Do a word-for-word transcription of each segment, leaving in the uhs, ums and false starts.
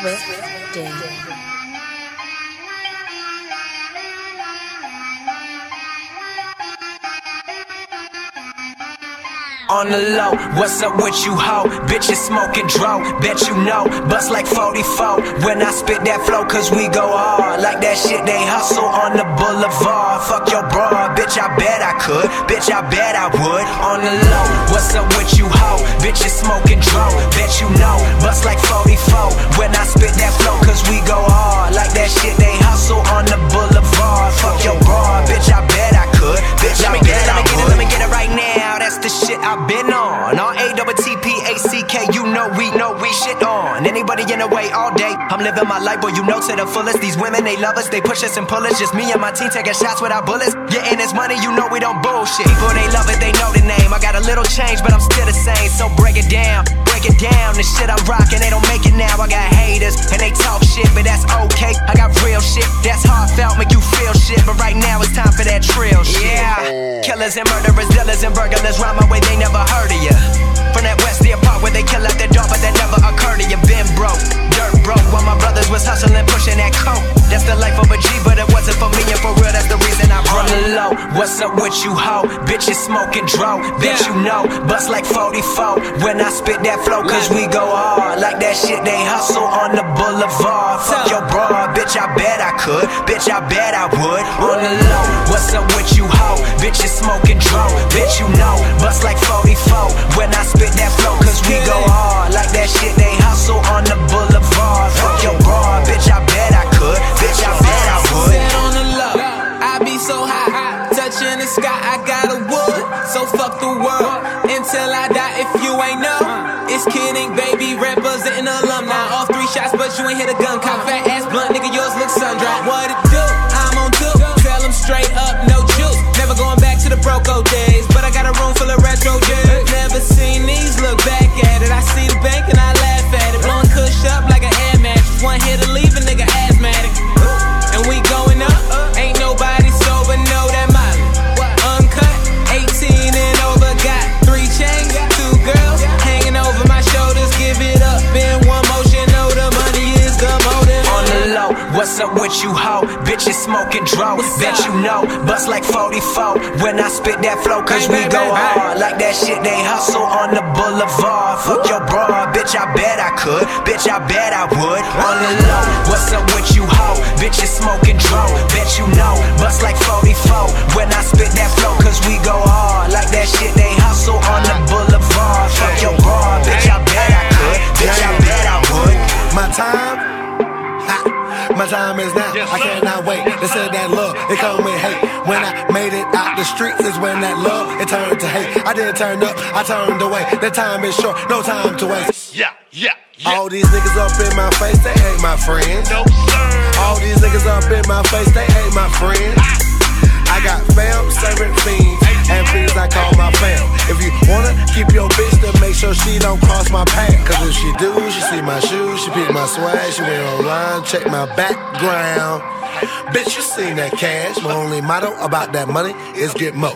Swift Day. On the low, what's up with you, ho? Bitches smoking dro, bet you know. Bust like forty-four when I spit that flow, cause we go hard. Like that shit they hustle on the boulevard. Fuck your broad, bitch, I bet I could. Bitch, I bet I would. On the low, what's up with you, ho? Bitches smoking dro, bet you know. Bust like forty-four when I spit that flow, cause we go hard. Like that shit they hustle on the boulevard. Fuck your broad, bitch, I bet I could. Bitch, I bet I would. Let me get it right now, that's the shit I've been on. R A T T P A C K, you know we know we shit on. Anybody in the way all day, I'm living my life, boy, you know to the fullest. These women, they love us, they push us and pull us. Just me and my team taking shots without bullets. Getting this money, you know we don't bullshit. People, they love it, they know the name. I got a little change, but I'm still the same. So break it down, break it down. The shit I'm rocking, they don't make it now. I got haters, and they talk shit, but that's okay. I got real shit, that's heartfelt, make you feel shit. But right now it's time for that trill shit. Yeah, killers and murderers, dealers and burglars rhyme my way, they never heard of ya. From that Westie part where they kill out their dog, but that never occurred to you. Been broke, dirt broke, while my brothers was hustling, pushing that coke. That's the life of a G, but it wasn't for me, and for real, that's the reason I broke. On the low, what's up with you, ho? Bitches smoking dro, bet you know. Bust like forty-four when I spit that flow, cause we go hard. Like that shit they hustle on the boulevard. Fuck your broad, bitch, I bet I could. Bitch, I bet I would. On the low, what's up with you, ho? Bitches smoking dro, bet you know. Bust like forty-four when I spit that flow, cause we go hard. Like that shit they hustle on the boulevard. Fuck your broad, bitch, I bet I could. Bitch, I bet I would. Set on the low, I be so high, touching the sky, I got a wood. So fuck the world, until I die. If you ain't know, it's kidding, baby, representing alumni. Off three shots, but you ain't hit a gun. Cop fat ass blunt, nigga, yours look sun-dried. What it do? I'm on two, tell them straight up, no juice. Never going back to the broke-o days, but I got a room full of retro dudes. Never seen these, look back at it. I see the bank and I laugh at it. Blowing kush up like an air mattress. One hit to leave a nigga asthmatic. And we going up, ain't nobody sober, know that mileage. Uncut, eighteen and over, got three chains, two girls hanging over my shoulders. Give it up in one motion, know the money is the motive. On the low, what's up with you, ho? Bitches smoking dro, bet you know. Bust like forty-four when I spit that flow, cause we go hard. Like that shit they hustle on the boulevard. Fuck your broad, bitch, I bet I could. Bitch, I bet I would. On the low, what's up with you, ho? Bitches smoking dro, bet you know. Bust like forty-four when I spit that flow, cause we go hard. Like that shit they hustle on the boulevard. Fuck your broad, bitch, I bet I could. Bitch, I bet I would. My time, ha, my time is now. I cannot wait. They said that love, it come with hate. When I made it out the streets is when that love, it turned to hate. I didn't turn up, I turned away. The time is short, no time to waste. Yeah, yeah, yeah. All these niggas up in my face, they ain't my friends. No, sir. All these niggas up in my face, they ain't my friends. I got fam, serving fiends, and fiends I call my fam. If you wanna keep your bitch, then make sure she don't cross my path. Cause if she do, she see my shoes, she pick my swag, she went online, check my background. Bitch, you seen that cash. My only motto about that money is get mo.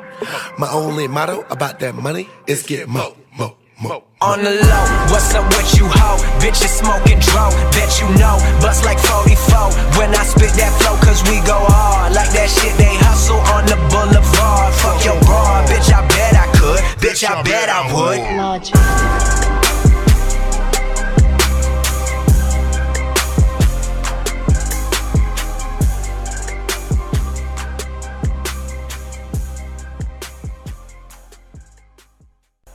My only motto about that money is get mo, mo, mo. On the low, what's up with you, ho? Bitches smoking dro, bet you know. Bust like forty-four when I spit that flow, cause we go hard. Like that shit they hustle on the boulevard. Fuck your broad, bitch, I bet I could. Bitch, I bet I would. Logic.